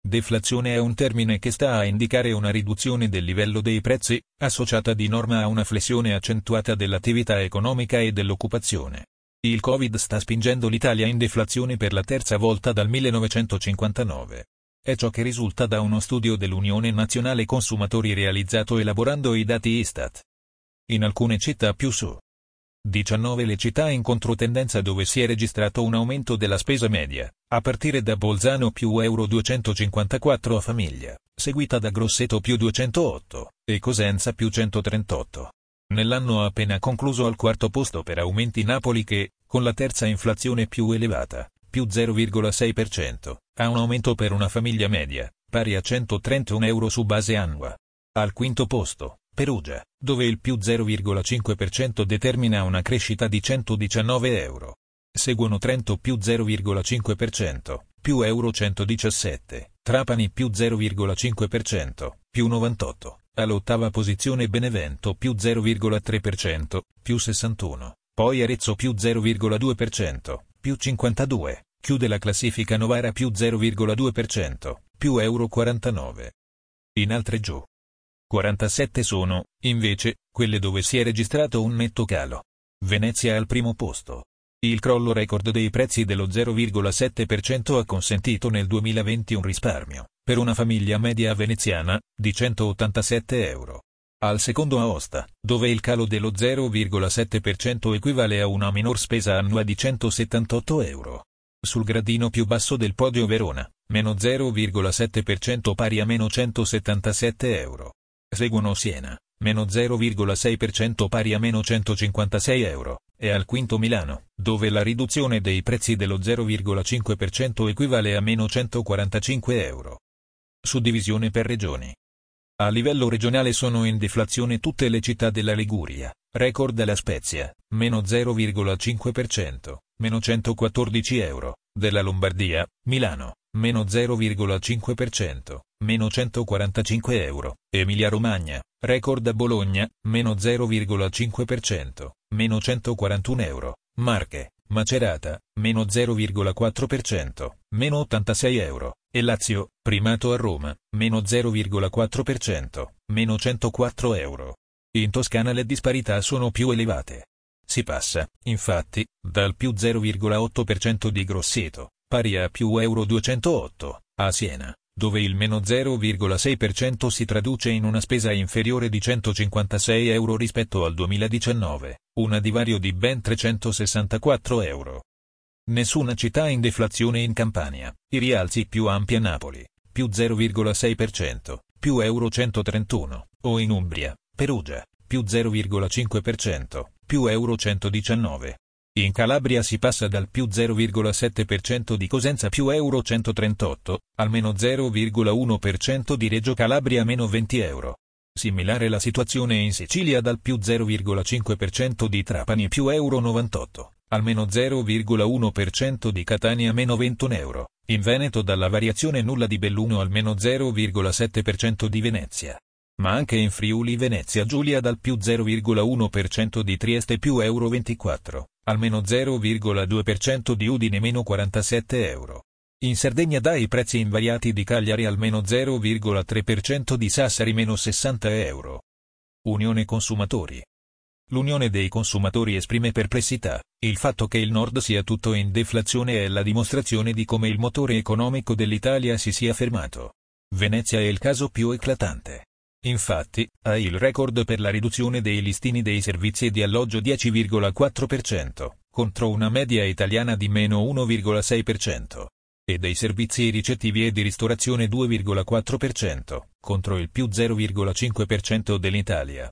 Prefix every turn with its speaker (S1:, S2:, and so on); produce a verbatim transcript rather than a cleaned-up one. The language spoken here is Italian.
S1: Deflazione è un termine che sta a indicare una riduzione del livello dei prezzi, associata di norma a una flessione accentuata dell'attività economica e dell'occupazione. Il Covid sta spingendo l'Italia in deflazione per la terza volta dal millenovecentocinquantanove. È ciò che risulta da uno studio dell'Unione Nazionale Consumatori realizzato elaborando i dati Istat. In alcune città più su diciannove le città in controtendenza dove si è registrato un aumento della spesa media, a partire da Bolzano più euro duecentocinquantaquattro a famiglia, seguita da Grosseto più duecentootto, e Cosenza più centotrentotto. Nell'anno appena concluso al quarto posto per aumenti Napoli che, con la terza inflazione più elevata, più zero virgola sei per cento, ha un aumento per una famiglia media, pari a centotrentuno euro su base annua. Al quinto posto, Perugia, dove il più zero virgola cinque per cento determina una crescita di centodiciannove euro. Seguono Trento più zero virgola cinque per cento, più euro centodiciassette, Trapani più zero virgola cinque per cento, più novantotto, all'ottava posizione Benevento più zero virgola tre per cento, più sessantuno, poi Arezzo più zero virgola due per cento, più cinquantadue, chiude la classifica Novara più zero virgola due per cento, più euro quarantanove. In altre giù quarantasette sono, invece, quelle dove si è registrato un netto calo. Venezia al primo posto. Il crollo record dei prezzi dello zero virgola sette per cento ha consentito nel duemilaventi un risparmio, per una famiglia media veneziana, di centottantasette euro. Al secondo Aosta, dove il calo dello zero virgola sette per cento equivale a una minor spesa annua di centosettantotto euro. Sul gradino più basso del podio Verona, meno zero virgola sette per cento pari a meno centosettantasette euro. Seguono Siena, meno zero virgola sei per cento pari a meno centocinquantasei euro, e al quinto Milano, dove la riduzione dei prezzi dello zero virgola cinque per cento equivale a meno centoquarantacinque euro. Suddivisione per regioni. A livello regionale sono in deflazione tutte le città della Liguria, record La Spezia, meno zero virgola cinque per cento, meno centoquattordici euro, della Lombardia, Milano, meno zero virgola cinque per cento, meno centoquarantacinque euro, Emilia-Romagna, record a Bologna, meno zero virgola cinque per cento, meno centoquarantuno euro, Marche, Macerata, meno zero virgola quattro per cento, meno ottantasei euro, e Lazio, primato a Roma, meno zero virgola quattro per cento, meno centoquattro euro. In Toscana le disparità sono più elevate. Si passa, infatti, dal più zero virgola otto per cento di Grosseto, pari a più euro duecentootto, a Siena, dove il meno zero virgola sei per cento si traduce in una spesa inferiore di centocinquantasei euro rispetto al duemiladiciannove, un divario di ben trecentosessantaquattro euro. Nessuna città in deflazione in Campania, i rialzi più ampi a Napoli, più zero virgola sei per cento, più euro centotrentuno, o in Umbria, Perugia, più zero virgola cinque per cento, più euro centodiciannove. In Calabria si passa dal più zero virgola sette per cento di Cosenza più euro centotrentotto, al meno zero virgola uno per cento di Reggio Calabria meno venti euro. Similare la situazione in Sicilia dal più zero virgola cinque per cento di Trapani più euro novantotto, al meno zero virgola uno per cento di Catania meno ventuno euro. In Veneto dalla variazione nulla di Belluno al meno zero virgola sette per cento di Venezia. Ma anche in Friuli Venezia Giulia dal più zero virgola uno per cento di Trieste più euro ventiquattro, al meno zero virgola due per cento di Udine meno quarantasette euro. In Sardegna dai prezzi invariati di Cagliari al meno zero virgola tre per cento di Sassari meno sessanta euro. Unione Consumatori. L'Unione dei Consumatori esprime perplessità. Il fatto che il Nord sia tutto in deflazione è la dimostrazione di come il motore economico dell'Italia si sia fermato. Venezia è il caso più eclatante. Infatti, ha il record per la riduzione dei listini dei servizi di alloggio dieci virgola quattro per cento, contro una media italiana di meno uno virgola sei per cento, e dei servizi ricettivi e di ristorazione due virgola quattro per cento, contro il più zero virgola cinque per cento dell'Italia.